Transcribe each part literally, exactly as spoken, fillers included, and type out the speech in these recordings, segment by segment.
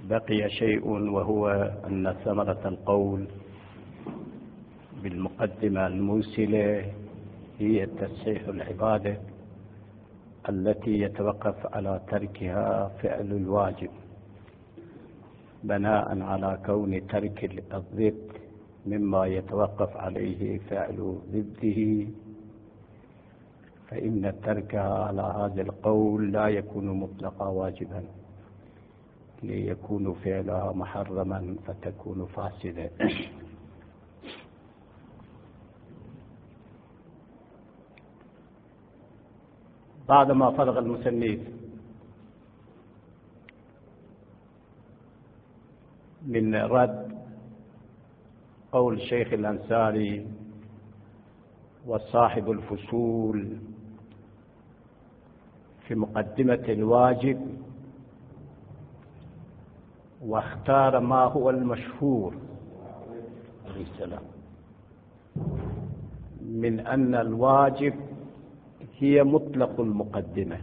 بقي شيء، وهو أن ثمرة القول بالمقدمة الموسلة هي تصحيح العبادة التي يتوقف على تركها فعل الواجب، بناء على كون ترك الضد مما يتوقف عليه فعل ضده، فإن تركها على هذا القول لا يكون مطلقا واجبا، ليكون فعلها محرما فتكون فاسدة. بعدما فرغ المصنف من رد قول الشيخ الأنصاري وصاحب الفصول في مقدمة الواجب، واختار ما هو المشهور عليه السلام من أن الواجب هي مطلق المقدمة،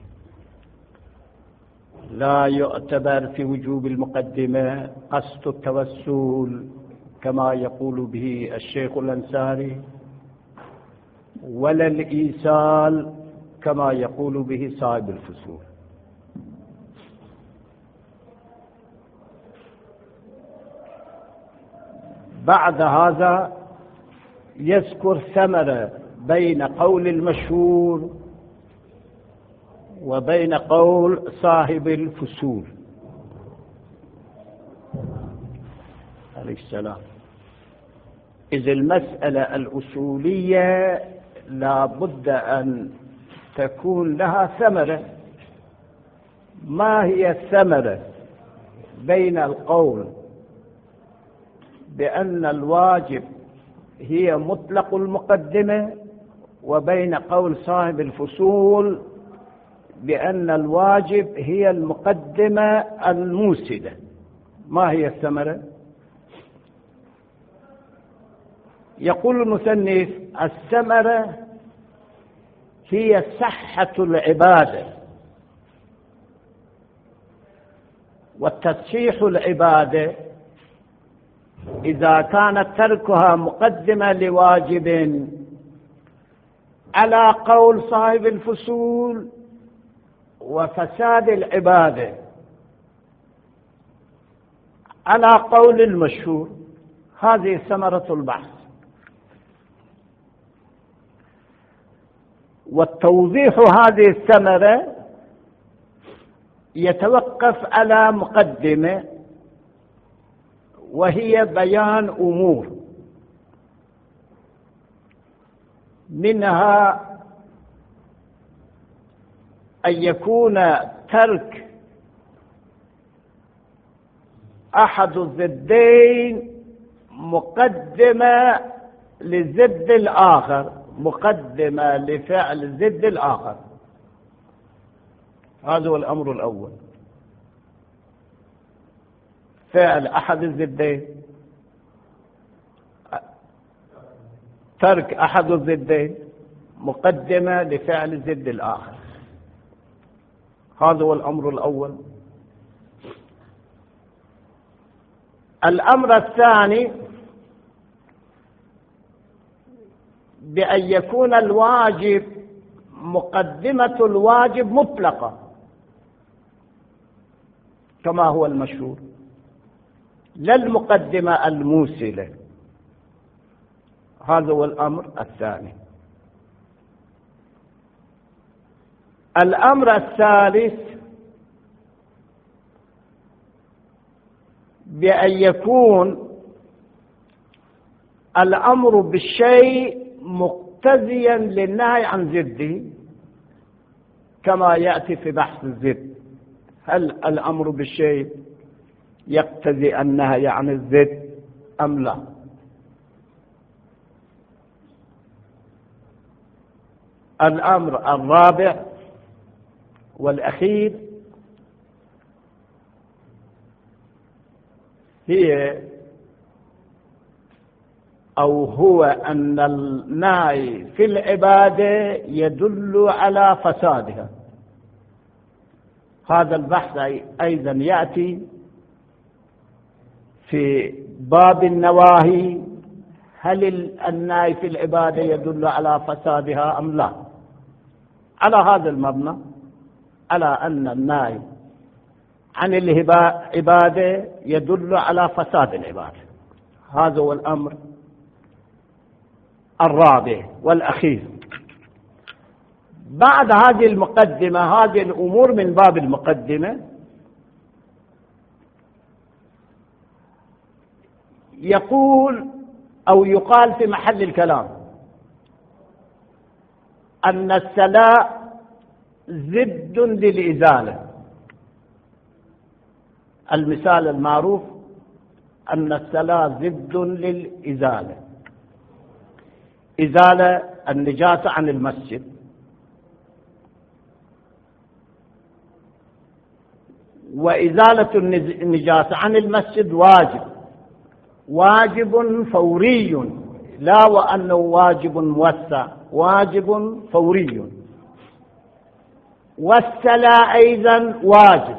لا يعتبر في وجوب المقدمة قصد التوسل كما يقول به الشيخ الأنصاري، ولا الإيصال كما يقول به صاحب الفصول. بعد هذا يذكر ثمرة بين قول المشهور وبين قول صاحب الفصول عليه السلام. إذ المسألة الأصولية لا بد أن تكون لها ثمرة. ما هي الثمرة بين القول بأن الواجب هي مطلق المقدمة وبين قول صاحب الفصول بأن الواجب هي المقدمة الموسدة؟ ما هي الثمرة؟ يقول المصنف: الثمرة هي صحة العبادة، والتصحيح العبادة إذا كانت تركها مقدمة لواجب على قول صاحب الفصول، وفساد العبادة على قول المشهور. هذه ثمرة البحث. والتوضيح هذه الثمرة يتوقف على مقدمة، وهي بيان أمور، منها أن يكون ترك أحد الضدين مقدمة لضد الآخر، مقدمة لفعل ضد الآخر. هذا هو الأمر الأول. فعل أحد الضدين، ترك أحد الضدين مقدمة لفعل ضد الآخر. هذا هو الأمر الأول. الأمر الثاني بأن يكون الواجب مقدمة الواجب مطلقة كما هو المشهور، لا المقدمة الموسلة. هذا هو الأمر الثاني. الأمر الثالث بأن يكون الأمر بالشيء مقتضيا للنهي عن ضده، كما يأتي في بحث الضد. هل الأمر بالشيء يقتضي النهي عن الضد أم لا؟ الأمر الرابع والأخير هي أو هو أن النهي في العبادة يدل على فسادها. هذا البحث أيضا يأتي في باب النواهي هل النهي في العبادة يدل على فسادها أم لا؟ على هذا المبنى، على أن النهي عن العبادة يدل على فساد العبادة. هذا هو الأمر الرابع والأخير. بعد هذه المقدمة، هذه الأمور من باب المقدمة، يقول أو يقال في محل الكلام أن السلاء ضد للإزالة. المثال المعروف أن السلاء ضد للإزالة، إزالة النجاسة عن المسجد، وإزالة النجاسة عن المسجد واجب، واجب فوري، لا وأنه واجب موسع، واجب فوري. والسلاء أيضا واجب.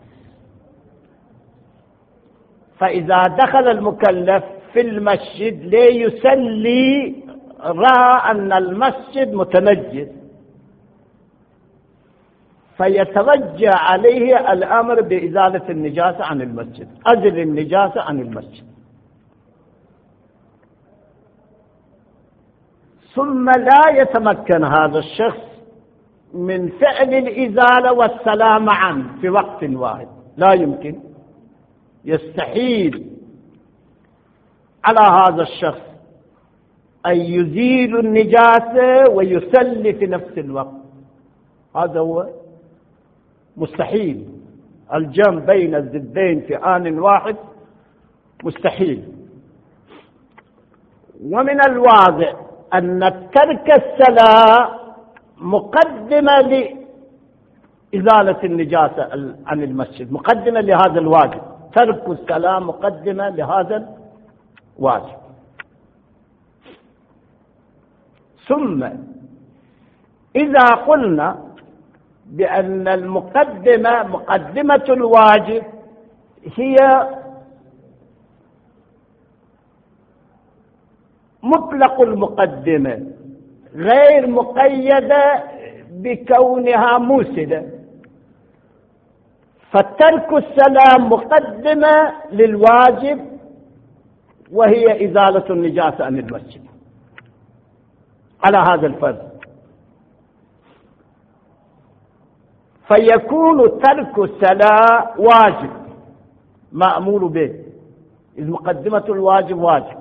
فإذا دخل المكلف في المسجد ليصلي رأى أن المسجد متنجس، فيتوجه عليه الأمر بإزالة النجاسة عن المسجد، أزل النجاسة عن المسجد. ثم لا يتمكن هذا الشخص من فعل الإزالة والسلام معا في وقت واحد، لا يمكن، يستحيل على هذا الشخص أن يزيل النجاسة ويصلي في نفس الوقت. هذا هو مستحيل، الجمع بين الضدين في آن واحد مستحيل. ومن الواضح أن ترك الصلاة مقدمة لإزالة النجاسة عن المسجد، مقدمة لهذا الواجب. ترك الصلاة مقدمة لهذا الواجب. ثم إذا قلنا بأن المقدمة مقدمة الواجب هي مطلق المقدمة غير مقيدة بكونها موسدة، فترك السلام مقدمة للواجب وهي إزالة النجاسة عن المسجد على هذا الفرض. فيكون ترك الصلاة واجب مأمور به، إذ مقدمة الواجب واجب،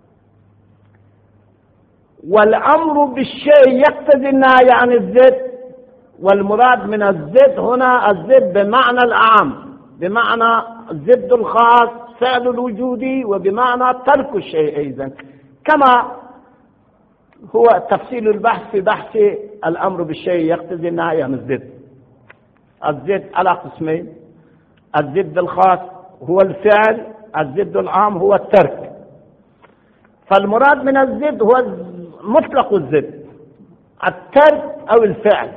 والأمر بالشيء يقتضي النهي عن الزد. والمراد من الزد هنا الزد بمعنى الأعم، بمعنى الزد الخاص فعل الوجودي، وبمعنى ترك الشيء أيضا، كما هو تفصيل البحث في بحث الأمر بالشيء يقتضي النهي عن الزد. الزد على قسمين، الزد الخاص هو الفعل، الزد العام هو الترك. فالمراد من الزد هو مطلق الزد، الترك أو الفعل.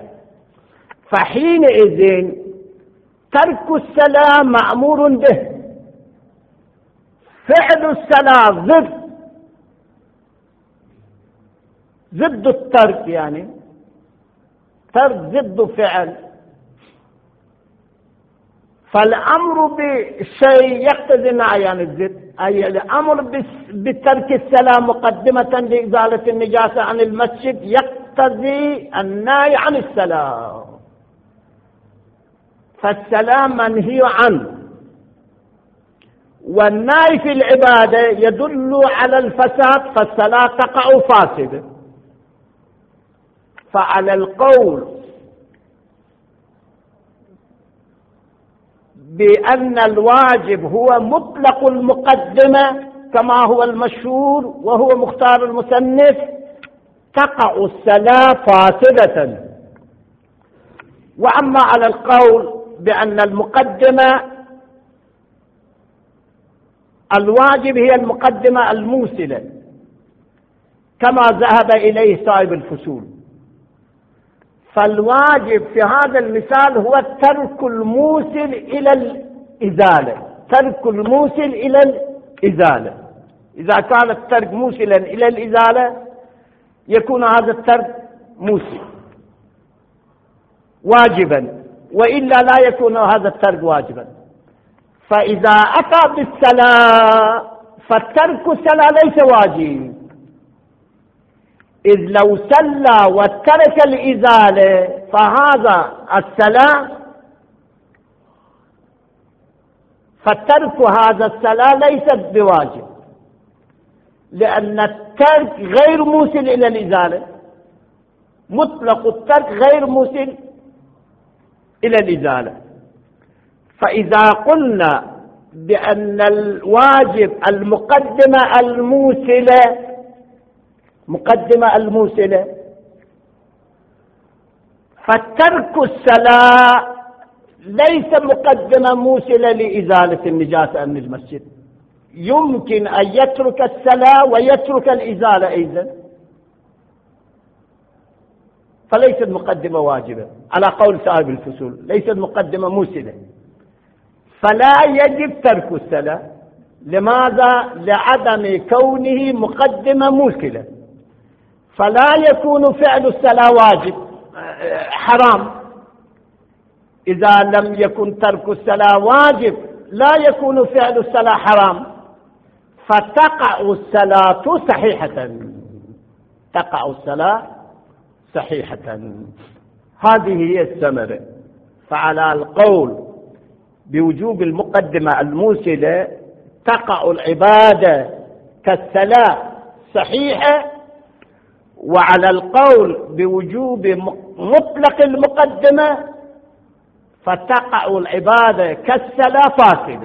فحينئذ ترك الصلاة مأمور به، فعل الصلاة ضد ضد الترك، يعني ترك ضد فعل. فالأمر بالشيء يقتضي النهي عن الزد، أي الأمر بترك الصلاة مقدمة لإزالة النجاسة عن المسجد يقتضي النهي عن الصلاة. فالصلاة منهي عنه، والنهي في العبادة يدل على الفساد، فالصلاة تقع فاسدة. فعلى القول بأن الواجب هو مطلق المقدمة كما هو المشهور وهو مختار المصنف، تقع الصلاة فاسدة. وأما على القول بأن المقدمة الواجب هي المقدمة الموصلة كما ذهب إليه صاحب الفصول، فالواجب في هذا المثال هو ترك الموصل إلى الإزالة، ترك الموصل إلى إزالة. إذا كان الترك موصلا إلى الإزالة يكون هذا الترك موصل واجبا، وإلا لا يكون هذا الترك واجبا. فإذا أتى بالصلاة فالترك الصلاة ليس واجب، إذ لو صلى وترك الإزالة فهذا الصلاة فترك هذا الصلاة ليست بواجب، لأن الترك غير موصل إلى الإزالة، مطلق الترك غير موصل إلى الإزالة. فإذا قلنا بأن الواجب المقدمة الموصلة مقدمة الموصلة فترك الصلاة ليس مقدمة موصلة لإزالة النجاسة عن المسجد، يمكن أن يترك الصلاة ويترك الإزالة أيضا، فليست مقدمة واجبة على قول صاحب الفصول، ليست مقدمة موصلة، فلا يجب ترك الصلاة. لماذا؟ لعدم كونه مقدمة موصلة، فلا يكون فعل الصلاة واجب حرام. إذا لم يكن ترك الصلاة واجب لا يكون فعل الصلاة حرام، فتقع الصلاة صحيحة، تقع الصلاة صحيحة. هذه هي الثمرة. فعلى القول بوجوب المقدمة الموصلة تقع العبادة كالصلاة صحيحة، وعلى القول بوجوب مطلق المقدمة فتقع العبادة كالصلاة فاسدة.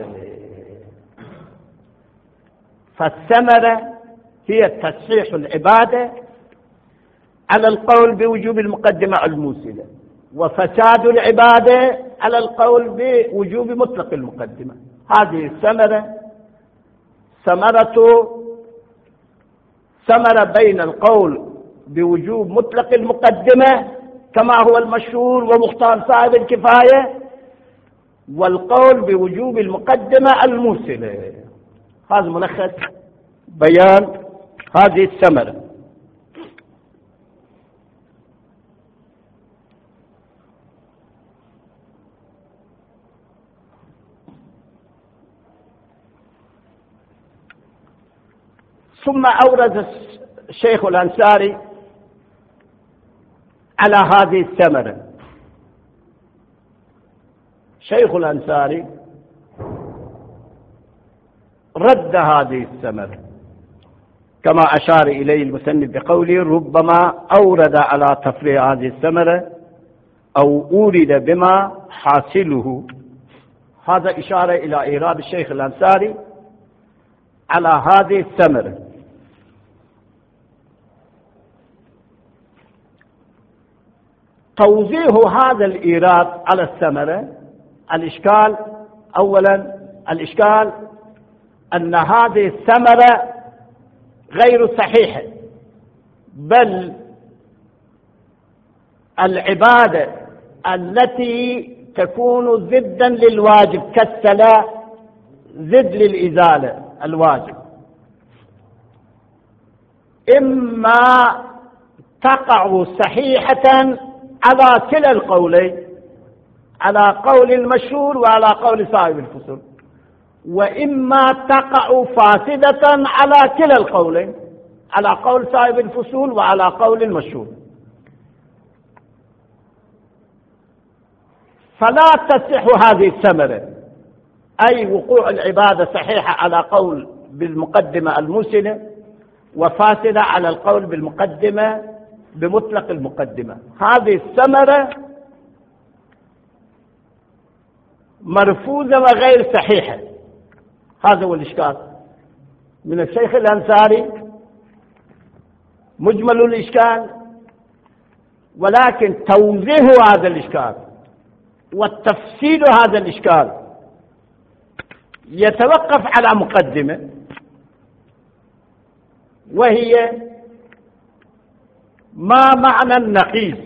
فالثمرة هي تصحيح العبادة على القول بوجوب المقدمة الموصلة، وفساد العبادة على القول بوجوب مطلق المقدمة. هذه الثمرة ثمرة ثمرة بين القول بوجوب مطلق المقدمة كما هو المشهور ومختار صاحب الكفاية، والقول بوجوب المقدمة الموصلة. هذا ملخص بيان هذه الثمرة. ثم أورد الشيخ الأنصاري على هذه الثمرة. شيخ الأنصاري رد هذه الثمرة كما أشار إليه المسند بقوله ربما أورد على تفريع هذه الثمرة أو أورد بما حاصله. هذا إشارة إلى إيراد الشيخ الأنصاري على هذه الثمرة. توضيح هذا الإيراد على الثمرة الإشكال. أولا الإشكال أن هذه الثمرة غير صحيحة، بل العبادة التي تكون ضدا للواجب كالصلاة ضد للإزالة الواجب، إما تقع صحيحة على كلا القولين، على قول المشهور وعلى قول صاحب الفصول، وإما تقع فاسدة على كلا القولين، على قول صاحب الفصول وعلى قول المشهور. فلا تصح هذه الثمرة، أي وقوع العبادة صحيحة على قول بالمقدمة الموصلة وفاسدة على القول بالمقدمة بمطلق المقدمة. هذه الثمرة مرفوضة وغير صحيحة. هذا هو الإشكال من الشيخ الأنصاري، مجمل الإشكال، ولكن توضيح هذا الإشكال والتفسير هذا الإشكال يتوقف على مقدمة، وهي ما معنى النقيض.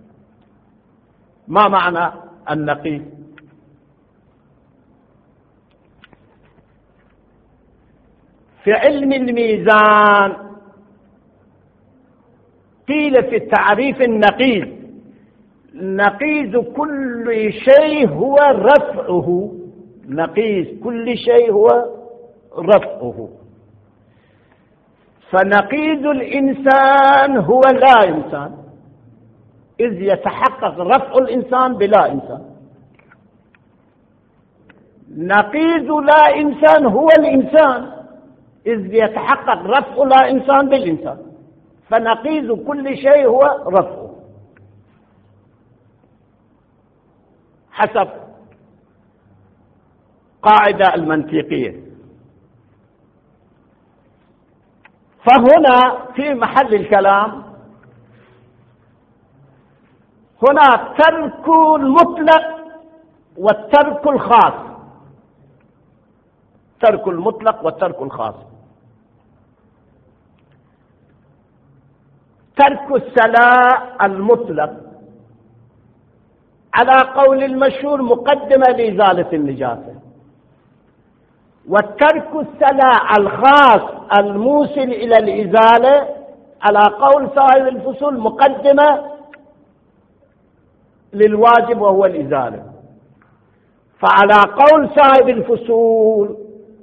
ما معنى النقيض؟ في علم الميزان قيل في تعريف النقيض: نقيض كل شيء هو رفعه. نقيض كل شيء هو رفعه. فنقيض الإنسان هو لا إنسان، إذ يتحقق رفع الإنسان بلا إنسان. نقيض لا إنسان هو الإنسان، إذ يتحقق رفع لا إنسان بالإنسان. فنقيض كل شيء هو رفعه حسب قاعدة المنطقية. فهنا في محل الكلام هنا ترك المطلق والترك الخاص. ترك المطلق والترك الخاص. ترك السلاء المطلق على قول المشهور مقدمة لإزالة النجاسة، والترك السلاء الخاص الموصل إلى الإزالة على قول صاحب الفصول مقدمة للواجب وهو الإزالة. فعلى قول صاحب الفصول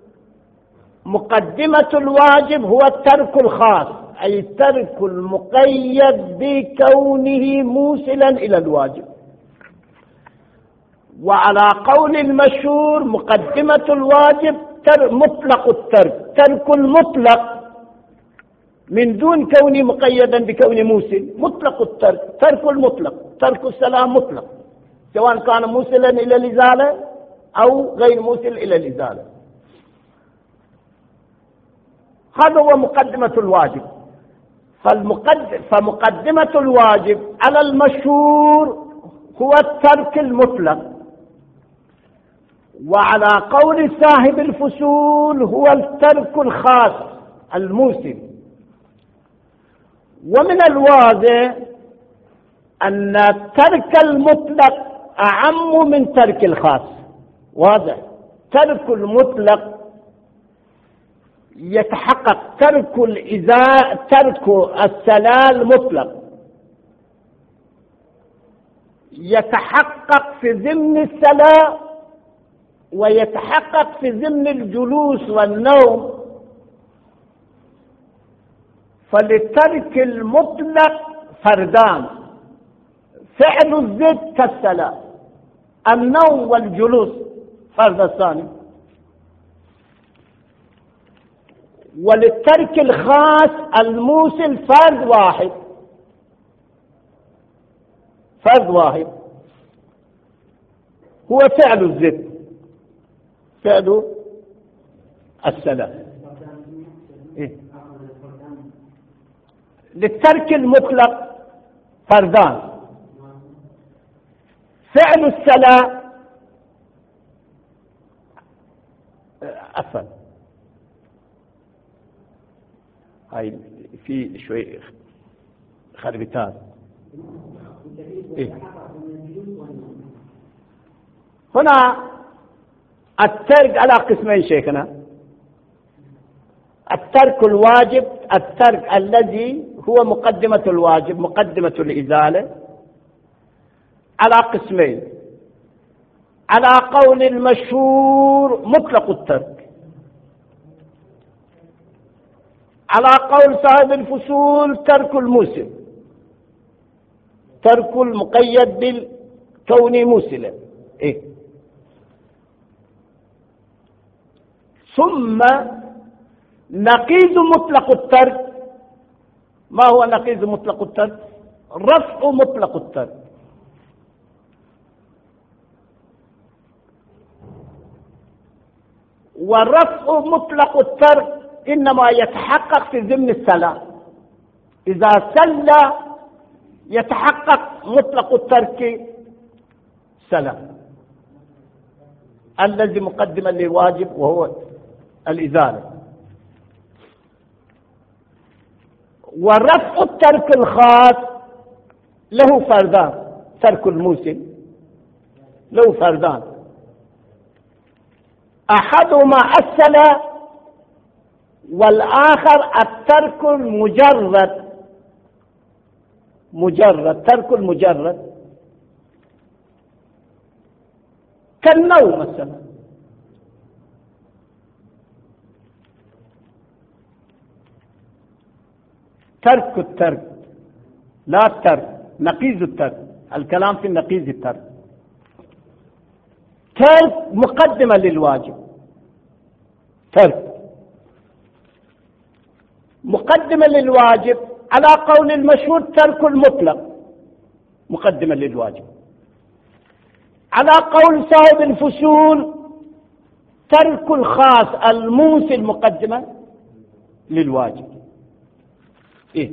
مقدمة الواجب هو الترك الخاص، أي الترك المقيد بكونه موصلا إلى الواجب. وعلى قول المشهور مقدمة الواجب مطلق الترك، ترك المطلق من دون كونه مقيدا بكونه موصل. مطلق الترك، ترك المطلق، ترك السلام مطلق، سواء كان موصلا إلى الإزالة أو غير موصل إلى الإزالة. هذا هو مقدمة الواجب. فالمقدم فمقدمة الواجب على المشهور هو الترك المطلق، وعلى قول صاحب الفصول هو الترك الخاص الموصل. ومن الواضح أن ترك المطلق أعم من ترك الخاص. واضح. ترك المطلق يتحقق ترك الإزاء ترك السلال مطلق يتحقق في ضمن السلاء ويتحقق في ضمن الجلوس والنوم. فلترك المطلق فردان: فعل الزد كالسلاء، النوم والجلوس فرد الثاني. وللترك الخاص الموصل فرد واحد، فرد واحد هو فعل الزد، فعل السلام. إيه؟ للترك المطلق فردان: فعل السلام أفضل. هاي في شوي خربتات. إيه؟ هنا الترك على قسمين شيخنا: الترك الواجب، الترك الذي هو مقدمة الواجب مقدمة الإزالة، على قسمين: على قول المشهور مطلق الترك، على قول صاحب الفصول ترك الموسم، ترك المقيد بالكون موسلا. إيه؟ ثم نقيض مطلق الترك. ما هو نقيض مطلق الترك؟ رفع مطلق الترك. ورفع مطلق الترك إنما يتحقق في ضمن السلام. إذا سلى يتحقق مطلق الترك سلام الذي مقدما للواجب وهو الإزالة. ورفع الترك الخاص له فردان: ترك الموسم له فردان: أحدهما السلام والآخر الترك المجرد، مجرد ترك المجرد كالنوم مثلا. ترك الترك لا الترك، نقيض الترك، الكلام في نقيض الترك. ترك مقدمة للواجب، ترك مقدمة للواجب على قول المشهور ترك المطلق مقدمة للواجب، على قول صاحب الفصول ترك الخاص الموصل مقدمة للواجب. إيه؟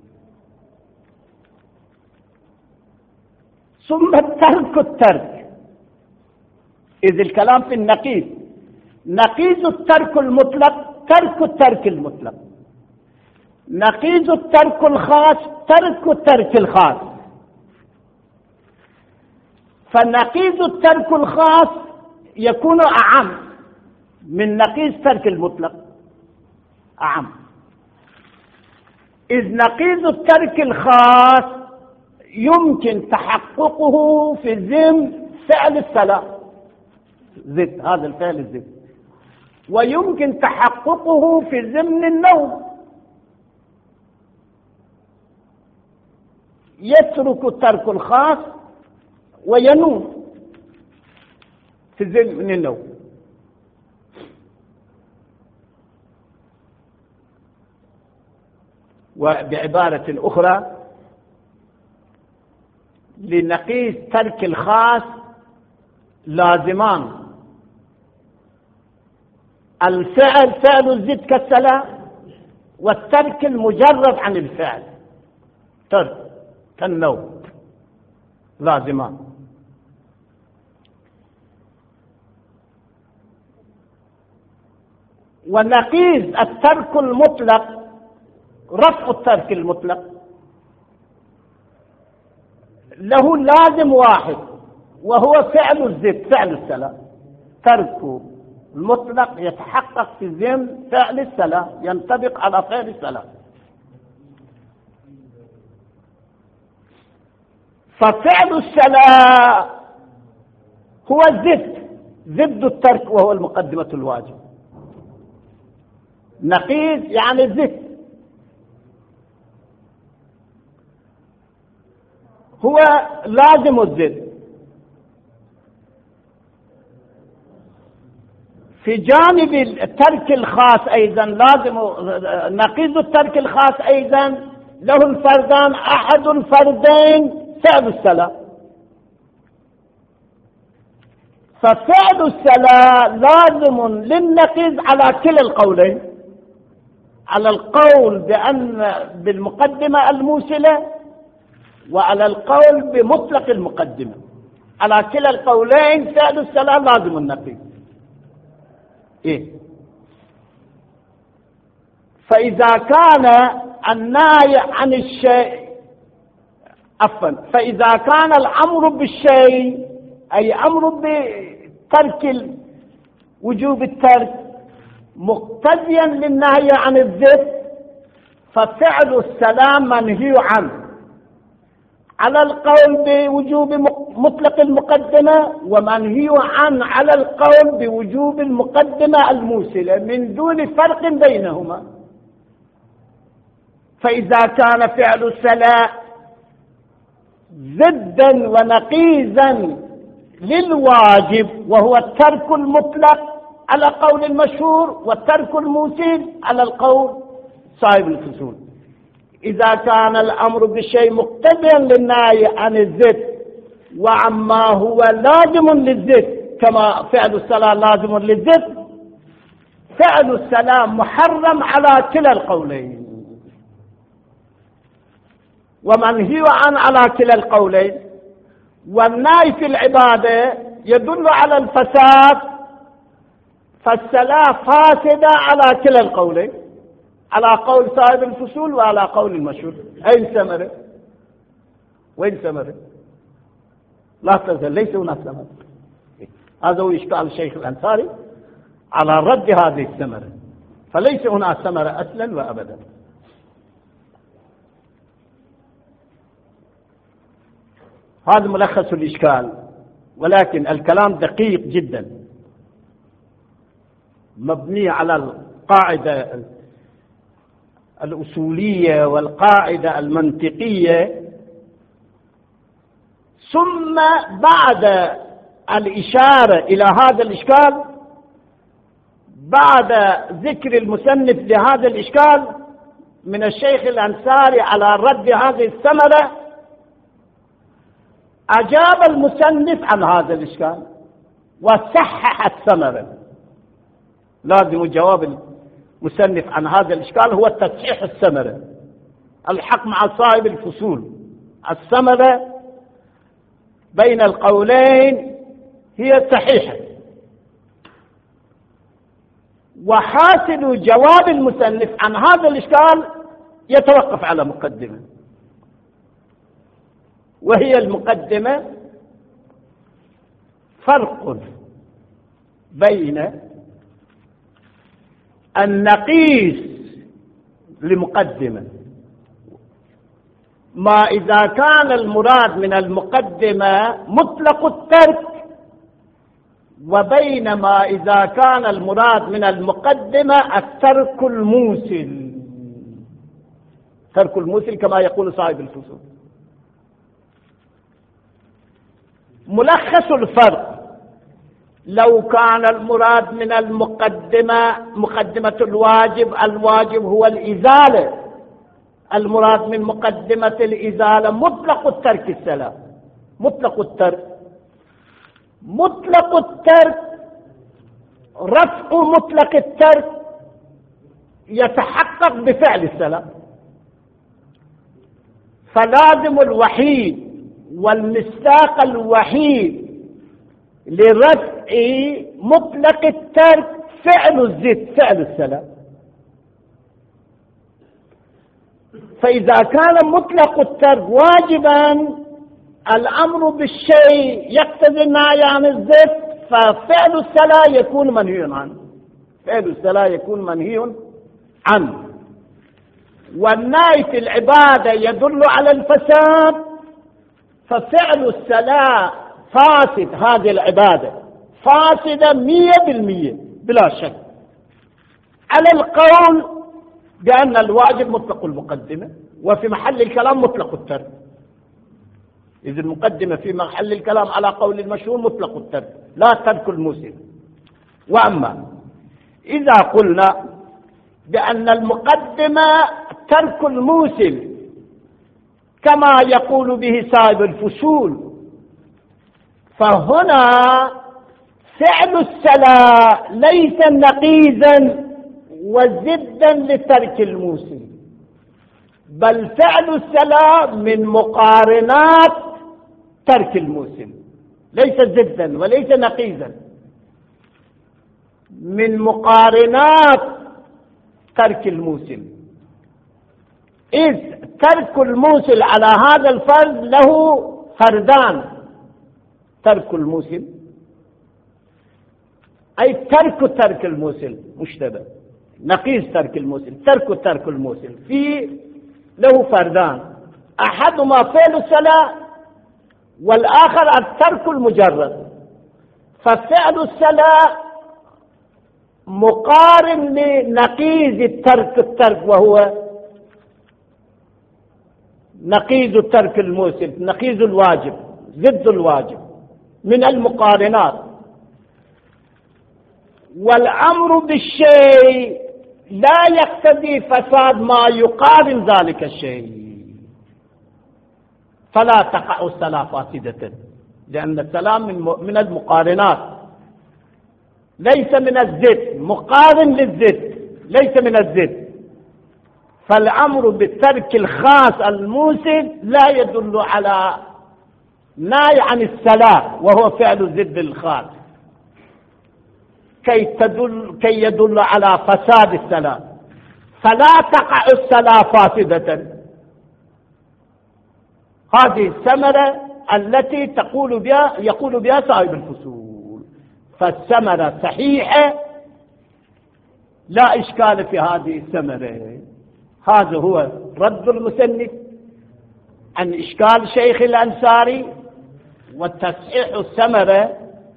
ثم ترك الترك، إذ الكلام في النقيض. نقيض الترك المطلق ترك الترك المطلق، نقيض الترك الخاص ترك الترك الخاص. فنقيض الترك الخاص يكون أعم من نقيض ترك المطلق، أعم، إذ نقيض الترك الخاص يمكن تحققه في ذم فعل الصلاة، زد هذا الفعل الزد، ويمكن تحققه في ضمن النوم. يترك الترك الخاص وينوم في ضمن النوم. وبعبارة أخرى لنقيض ترك الخاص لازمان، الفعل فعل الزد كالصلاة، والترك المجرد عن الفعل ترك كالنوم لازمان. ونقيض الترك المطلق رفع الترك المطلق، له لازم واحد وهو فعل الزد فعل الصلاة. ترك المطلق يتحقق في ذم فعل الصلاة، ينطبق على فعل الصلاة. ففعل الصلاة هو الزد، ضد الترك وهو المقدمة الواجب. نقيض يعني الزد، هو لازم الزد. في جانب الترك الخاص أيضا لازم نقيض الترك الخاص أيضا له الفردان، أحد الفردين فعل الصلاة. ففعل الصلاة لازم للنقيض على كلا القولين، على القول بأن بالمقدمة الموصلة وعلى القول بمطلق المقدمة. على كلا القولين فعل الصلاة لازم النقيض. إيه؟ فإذا كان النهي عن الشيء عفوا فإذا كان الأمر بالشيء أي أمر بترك وجوب الترك مقتضيا للنهي عن الضد، ففعل السلام منهي عنه على القول بوجوب مطلق المقدمة، ومنهي عنه على القول بوجوب المقدمة الموصلة من دون فرق بينهما. فإذا كان فعل الصلاة ضدا ونقيضا للواجب وهو الترك المطلق على قول المشهور، والترك الموصل على القول صاحب الفصول، إذا كان الأمر بالشيء مقتضيا للنهي عن الزد وعما هو لازم للزد كما فعل الصلاة لازم للزد، فعل الصلاة محرم على كلا القولين ومنهي عن على كلا القولين. والنهي في العبادة يدل على الفساد، فالصلاة فاسدة على كلا القولين، على قول صاحب الفصول وعلى قول المشهور. أين ثمرة؟ وين ثمرة؟ لا تزال ليس هناك ثمرة. هذا هو إشكال الشيخ الأنصاري على رد هذه الثمرة. فليس هنا ثمرة أصلا وأبدا. هذا ملخص الإشكال، ولكن الكلام دقيق جدا مبني على القاعدة الأصولية والقاعدة المنطقية، ثم بعد الإشارة إلى هذا الإشكال، بعد ذكر المصنف لهذا الإشكال من الشيخ الأنصاري على رد هذه الثمرة، أجاب المصنف عن هذا الإشكال وصحح الثمرة. لازم جواب المصنف عن هذا الإشكال هو تصحيح الثمرة. الحق مع صاحب الفصول، الثمرة بين القولين هي صحيحة، وحاصل جواب المصنف عن هذا الإشكال يتوقف على مقدمة، وهي المقدمة فرق بين النقيص لمقدمة، ما إذا كان المراد من المقدمة مطلق الترك، وبين ما إذا كان المراد من المقدمة الترك الموسل. ترك الموسل كما يقول صاحب الفصول. ملخص الفرق: لو كان المراد من المقدمة مقدمة الواجب، الواجب هو الإزالة، المراد من مقدمة الإزالة مطلق الترك السلام. مطلق الترك مطلق الترك رفع مطلق الترك يتحقق بفعل السلام، فلازم الوحيد والمصداق الوحيد لرفع مطلق الترك فعل الزد، فعل السلام. فإذا كان مطلق الترك واجبا، الأمر بالشيء يقتضي النهي عن الزد، ففعل الصلاة يكون منهي عنه، فعل الصلاة يكون منهي عنه. والنهي في العبادة يدل على الفساد، ففعل الصلاة فاسد، هذه العبادة فاسدة مية بالمية بلا شك، على القول بأن الواجب مطلق المقدمة، وفي محل الكلام مطلق الترك. إذ المقدمة في محل الكلام على قول المشهور مطلق الترك، لا ترك الموسم. وأما إذا قلنا بأن المقدمة ترك الموسم كما يقول به صاحب الفصول، فهنا فعل الصلاة ليس نقيضا وزدا لترك الموسم، بل فعل الصلاة من مقارنات ترك الموسم، ليس زدا وليس نقيضا، من مقارنات ترك الموسم. إذ ترك الموسم على هذا الفرض له فردان: ترك الموسم أي ترك ترك الموسم مشتبه، نقيض ترك الموسم، ترك ترك الموسم في له فردان: أحدهما فعل الصلاة، والآخر الترك المجرد. ففعل الصلاة مقارن لنقيض الترك الترك، وهو نقيض الترك الموسم، نقيض الواجب، ضد الواجب من المقارنات. والأمر بالشيء لا يقتضي فساد ما يقارن ذلك الشيء، فلا تقع الصلاة فاسدة، لأن السلام من المقارنات ليس من الزد، مقارن للزد ليس من الزد. فالأمر بالترك الخاص الموسم لا يدل على نهي عن الصلاة، وهو فعل الزد الخاص، كي تدل كي يدل على فساد الصلاة، فلا تقع الصلاة فاسدة. هذه الثمرة التي تقول بها يقول بها صاحب الفصول. فالثمرة صحيحة لا إشكال في هذه الثمرة. هذا هو رد المسنف عن إشكال شيخ الأنصاري وتصحيح الثمرة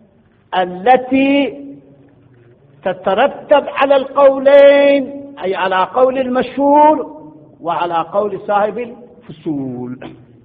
التي تترتب على القولين، أي على قول المشهور وعلى قول صاحب الفصول.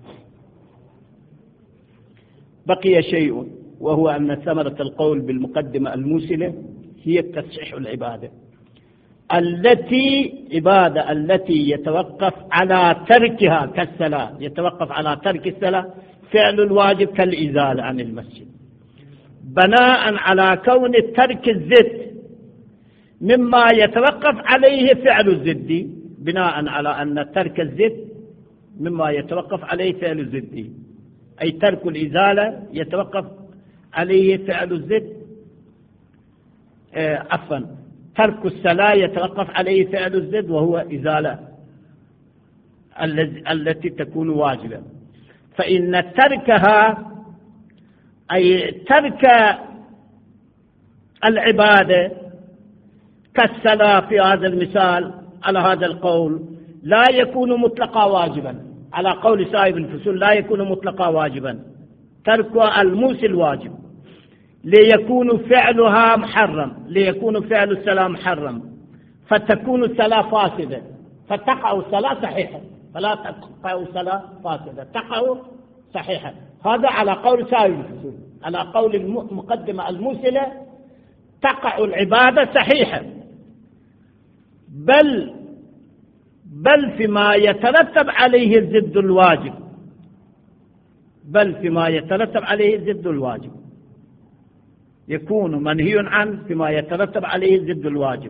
بقي شيء، وهو أن ثمرة القول بالمقدمة الموصلة هي تصحيح العبادة التي عبادة التي يتوقف على تركها كالصلاة، يتوقف على ترك الصلاة فعل الواجب كالإزالة عن المسجد، بناء على كون ترك الزد مما يتوقف عليه فعل الزد، بناء على أن ترك الزد مما يتوقف عليه فعل الزد، أي ترك الإزالة يتوقف عليه فعل الزد، عفوا ترك الصلاة يتوقف عليه فعل الزد وهو إزالة التي تكون واجبة. فإن تركها أي ترك العبادة كالصلاة في هذا المثال على هذا القول لا يكون مطلقا واجبا، على قول صاحب الفصول لا يكون مطلقا واجبا، ترك الموصل واجب ليكون فعلها محرم، ليكون فعل الصلاة محرم، فتكون الصلاة فاسدة، فتقع الصلاة صحيحة، فلا تقع الصلاة فاسدة، تقع صحيحة. هذا على قول صاحب الفصول. على قول المقدمة الموصلة تقع العبادة صحيحة، بل بل فيما يترتب عليه الزد الواجب، بل فيما يترتب عليه الزد الواجب يكون منهي عنه فيما يترتب عليه الزد الواجب.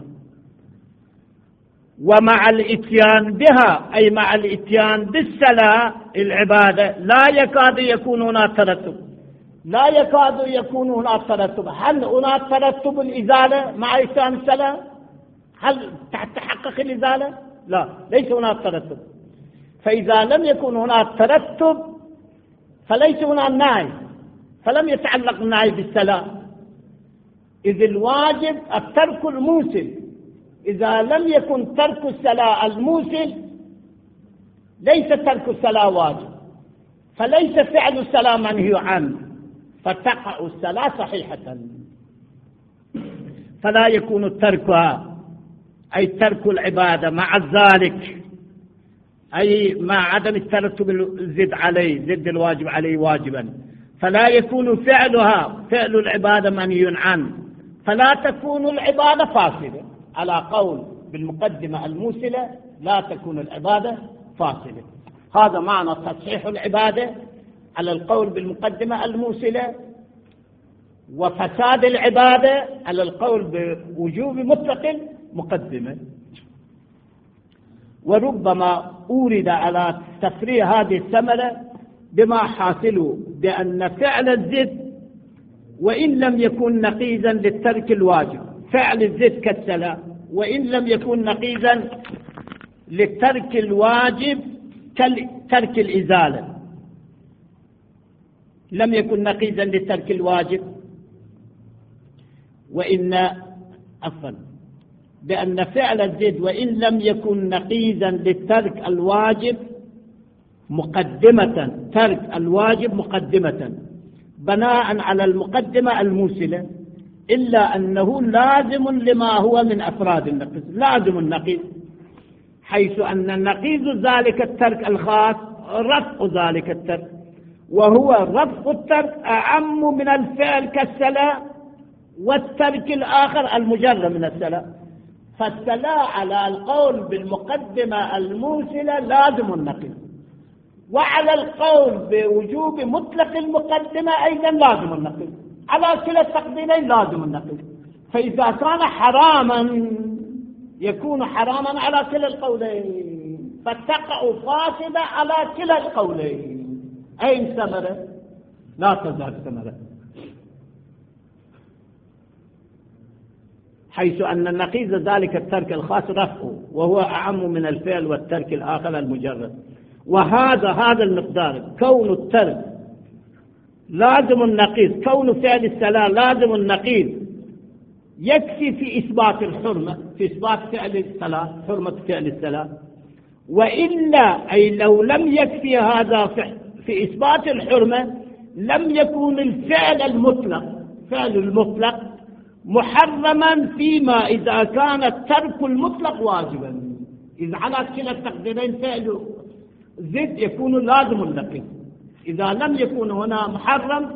ومع الاتيان بها أي مع الاتيان بالصلاة العبادة لا يكاد يكون هناك ترتب، لا يكاد يكون هناك ترتب. هل هناك ترتب الإزالة مع إتيان الصلاة؟ هل تحقق الإزالة؟ لا، ليس هناك ترتب. فإذا لم يكن هناك ترتب فليس هناك نهي، فلم يتعلق النهي بالصلاة، إذ الواجب الترك الموصل. إذا لم يكن ترك الصلاة الموصل ليس ترك الصلاة واجب، فليس فعل الصلاة منهي عنه، فتقع الصلاة صحيحة، فلا يكون تركها أي ترك العبادة مع ذلك أي مع عدم الترتب الزد عليه، زد الواجب عليه واجبا، فلا يكون فعلها فعل العبادة منهي عنه، فلا تكون العبادة فاسدة. على قول بالمقدمة الموصلة لا تكون العبادة فاسدة. هذا معنى تصحيح العبادة على القول بالمقدمة الموصلة، وفساد العبادة على القول بوجوب مطلق مقدمة. وربما أورد على تفريع هذه الثمرة بما حاصله بأن فعل الزد وإن لم يكن نقيضا للترك الواجب، فعل الزد كالصلاة وإن لم يكن نقيضا للترك الواجب كترك الإزالة، لم يكن نقيضا للترك الواجب، وإن عفوا بأن فعل الزد وإن لم يكن نقيضا للترك الواجب مقدمة، ترك الواجب مقدمة بناء على المقدمة الموصلة، إلا أنه لازم لما هو من أفراد النقيض، لازم النقيض، حيث أن النقيض ذلك الترك الخاص رفع ذلك الترك، وهو رفع الترك أعم من الفعل كالصلاة، والترك الآخر المجرد من الصلاة. فالصلاة على القول بالمقدمة الموصلة لازم النقيض، وعلى القول بوجوب مطلق المقدمة أيضا لازم النقيض، على كلا التقديمين لازم النقيض. فإذا كان حراما يكون حراما على كلا القولين، فتقع فاسدة على كلا القولين. أين ثمرة؟ لا تزال ثمرة، حيث أن النقيض ذلك الترك الخاص رفعه، وهو أعم من الفعل والترك الآخر المجرد. وهذا هذا المقدار كون الترك لازم النقيض، كون فعل الصلاة لازم النقيض يكفي في إثبات الحرمة، في إثبات فعل الصلاة، حرمة فعل الصلاة. وإلا أي لو لم يكفي هذا في إثبات الحرمة لم يكون الفعل المطلق فعل المطلق محرما فيما إذا كان الترك المطلق واجبا. إذا على كلا التقديرين فعل زد يكون لازم النقيض. إذا لم يكن هنا محرم،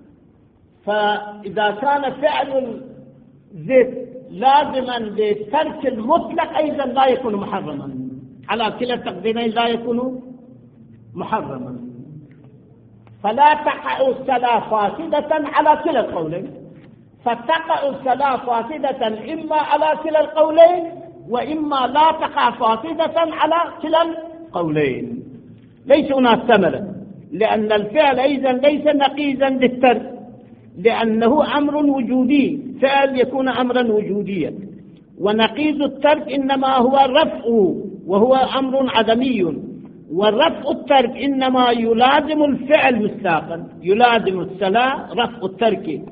فإذا كان فعل زد لازما للترك المطلق أيضا لا يكون محرما. على كلا التقديرين لا يكون محرما. فلا تقع الصلاة فاسدة على كلا القولين، فتقع الصلاة فاسدة إما على كلا القولين وإما لا تقع فاسدة على كلا القولين. ليس هناك ثمرة، لأن الفعل أيضا ليس نقيضا للترك، لأنه أمر وجودي، فعل يكون أمرا وجوديا، ونقيض الترك إنما هو رفع، وهو أمر عدمي، والرفع الترك إنما يلازم الفعل مستاقا، يلازم الصلاة رفع الترك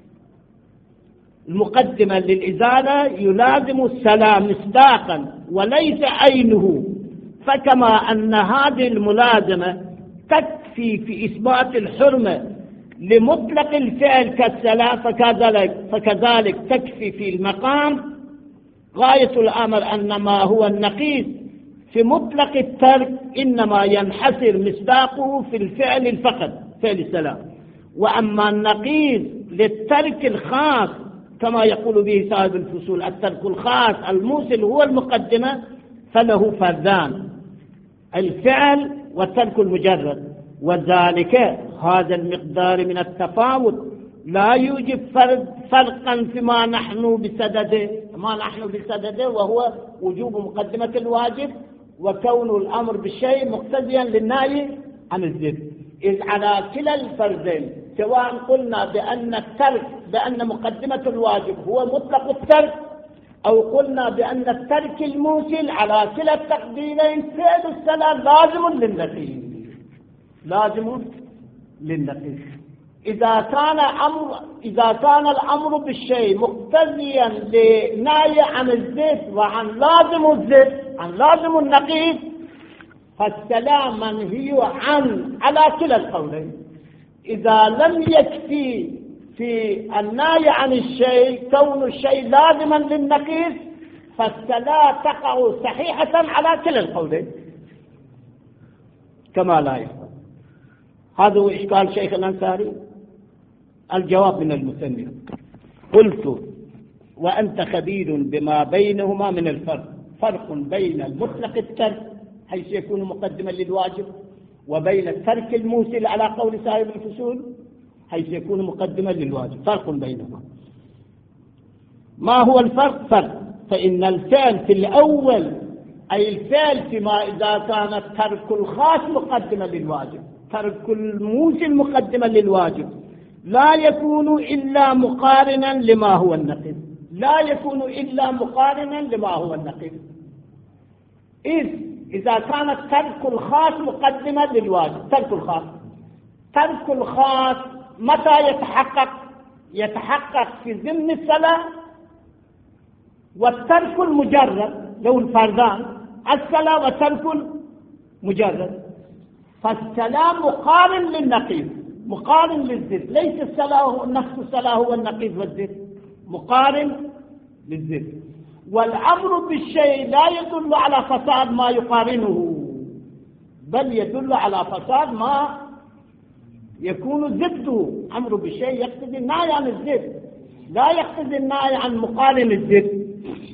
المقدمة للإزالة يلازم الصلاة مستاقا وليس عينه. فكما أن هذه الملازمة تكفي في إثبات الحرمة لمطلق الفعل كالصلاة، فكذلك, فكذلك تكفي في المقام غاية الأمر أن ما هو النقيض في مطلق الترك إنما ينحصر مصداقه في الفعل فقط، فعل الصلاة. وأما النقيض للترك الخاص كما يقول به صاحب الفصول، الترك الخاص الموصل هو المقدمة، فله فردان، الفعل والترك المجرد، وذلك هذا المقدار من التفاوت لا يوجب فرقا فيما نحن بسدده ما نحن بسدده وهو وجوب مقدمة الواجب وكون الأمر بالشيء مقتضيا للنهي عن الزد. إذ على كلا الفردين سواء قلنا بأن الترك بأن مقدمة الواجب هو مطلق الترك، أو قلنا بأن الترك الموصل، على كلا التقديرين فعل الصلاة لازم للنقيض، لازم للنقيض. إذا كان أمر إذا كان الأمر بالشيء مقتضيا لنهي عن الزد وعن لازم الزد عن لازم النقيض، فالصلاة منهي عن على كلا القولين. إذا لم يكفي في النهي عن الشيء كون الشيء لازما للنقيض، فالصلاة تقع صحيحة على كلا القولين كما لا يفعل. هذا هو إشكال شيخ الأنصاري. الجواب من المثنى: قلت وأنت خبير بما بينهما من الفرق، فرق بين المطلق الترك حيث يكون مقدما للواجب، وبين الترك الموصل على قول صاحب الفصول حيث يكون مقدما للواجب، فرق بينهما. ما هو الفرق؟ فرق فإن الفعل في الأول أي الفعل فيما إذا كان الترك الخاص مقدما للواجب، ترك الموصل مقدما للواجب، لا يكون إلا مقارنا لما هو النقيض، لا يكون إلا مقارنا لما هو النقيض. إذ إذا كان الترك الخاص مقدما للواجب، ترك الخاص ترك الخاص متى يتحقق؟ يتحقق في ضمن الصلاة والترك المجرد، لو الفردان الصلاة والترك المجرد، فالصلاة مقارن للنقيض، مقارن للزد، ليس الصلاة نفس الصلاة هو النقيض والزد، مقارن للزد. والأمر بالشيء لا يدل على فساد ما يقارنه، بل يدل على فساد ما يكون ضده. أمر بالشيء يقتضي النهي عن الزد، لا يقتضي النهي عن مقارن الزد.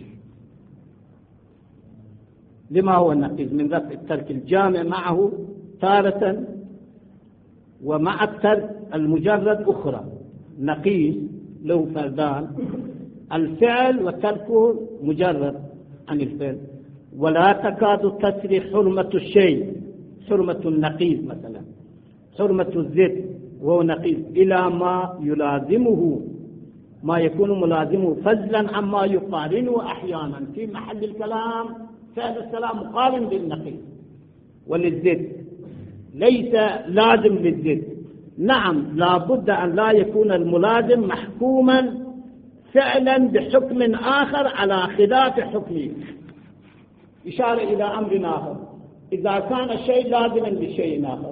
لما هو النقيض من رفع الترك الجامع معه تارة، ومع الترك المجرد أخرى. نقيض له فردان، الفعل وتركه مجرد عن الفعل، ولا تكاد تسري حرمة الشيء، حرمة النقيض مثلا، حرمة الزد وهو نقيض، إلى ما يلازمه، ما يكون ملازمه فضلا عما يقارنه أحيانا. في محل الكلام فعل الصلاة مقارن للنقيض وللزد، ليس لازم للزد. نعم لا بد أن لا يكون الملازم محكوما فعلا بحكم آخر على خلاف حكمه. إشارة إلى أمر آخر، إذا كان الشيء لازما لشيء آخر،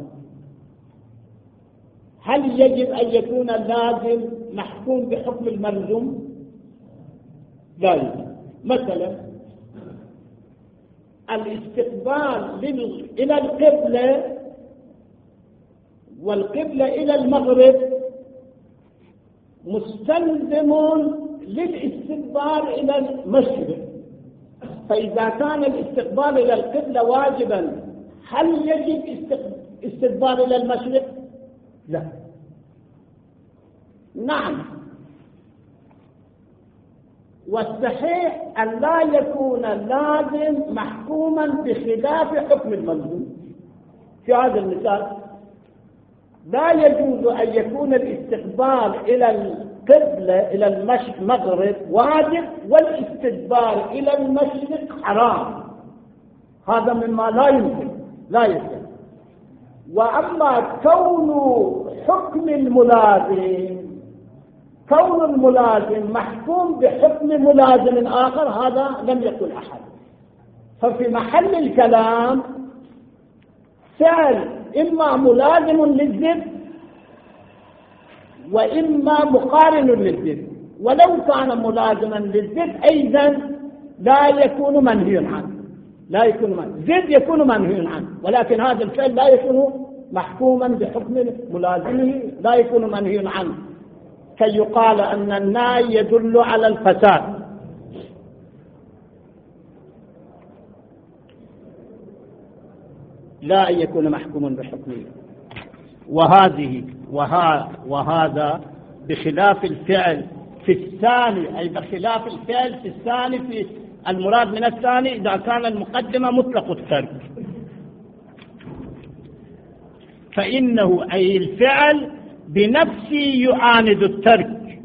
هل يجب أن يكون اللازم محكوم بحكم الملزوم؟ لا يجب. مثلا الاستقبال إلى القبلة والقبلة إلى المغرب مستلزم للاستقبال إلى المشرق، فإذا كان الاستقبال إلى القبلة واجبا هل يجب استقبال إلى المشرق؟ لا. نعم، والصحيح أن لا يكون لازم محكوما بخلاف حكم الملزوم. في هذا المثال لا يجوز أن يكون الاستقبال إلى القبلة إلى المغرب واجب والاستدبار إلى المشرق حرام، هذا مما لا يمكن لا يمكن. وأما كون حكم الملازم كون الملازم محكوم بحكم ملازم آخر هذا لم يقل أحد. ففي محل الكلام فعل إما ملازم للذب وإما مقارن للذب، ولو كان ملازما للذب أيضا لا يكون منهي عنه، لا يكون منهي. ذب يكون منهي عنه، ولكن هذا الفعل لا يكون محكوما بحكم ملازمه، لا يكون منهي عنه، كي يقال أن النهي يدل على الفساد. لا أن يكون محكوما بحكمه. وهذه وها وهذا بخلاف الفعل في الثاني، أي بخلاف الفعل في الثاني. في المراد من الثاني إذا كان المقدمة مطلق الترك، فإنه أي الفعل بنفسه يعاند الترك،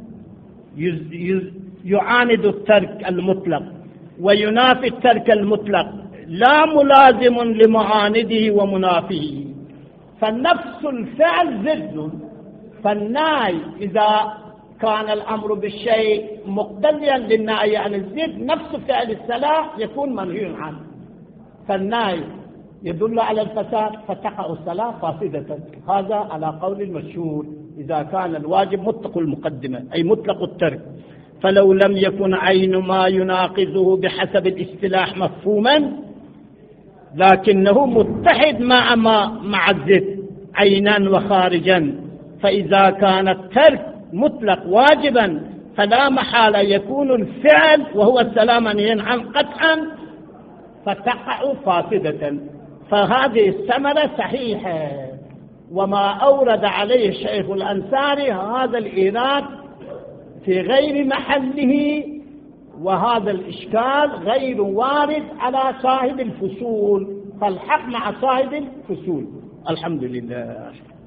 يعاند الترك المطلق وينافي الترك المطلق، لا ملازم لمعانده ومنافيه. فنفس الفعل ضد، فالنهي إذا كان الأمر بالشيء مقتضيا للنهي عن الضد نفس فعل الصلاة يكون منهي عنه، فالنهي يدل على الفساد فتقع الصلاة فاسدة. هذا على قول المشهور إذا كان الواجب مطلق المقدمة أي مطلق الترك، فلو لم يكن عين ما يناقضه بحسب الاصطلاح مفهوما لكنه متحد مع مع الذات عينا وخارجا، فإذا كان الترك مطلق واجبا فلا محالة يكون الفعل وهو السلام منهيا عنه قطعا فتقع فاسدة. فهذه الثمرة صحيحة، وما أورد عليه الشيخ الأنصاري هذا الإيراد في غير محله، وهذا الإشكال غير وارد على صاحب الفصول، فالحق مع صاحب الفصول. الحمد لله.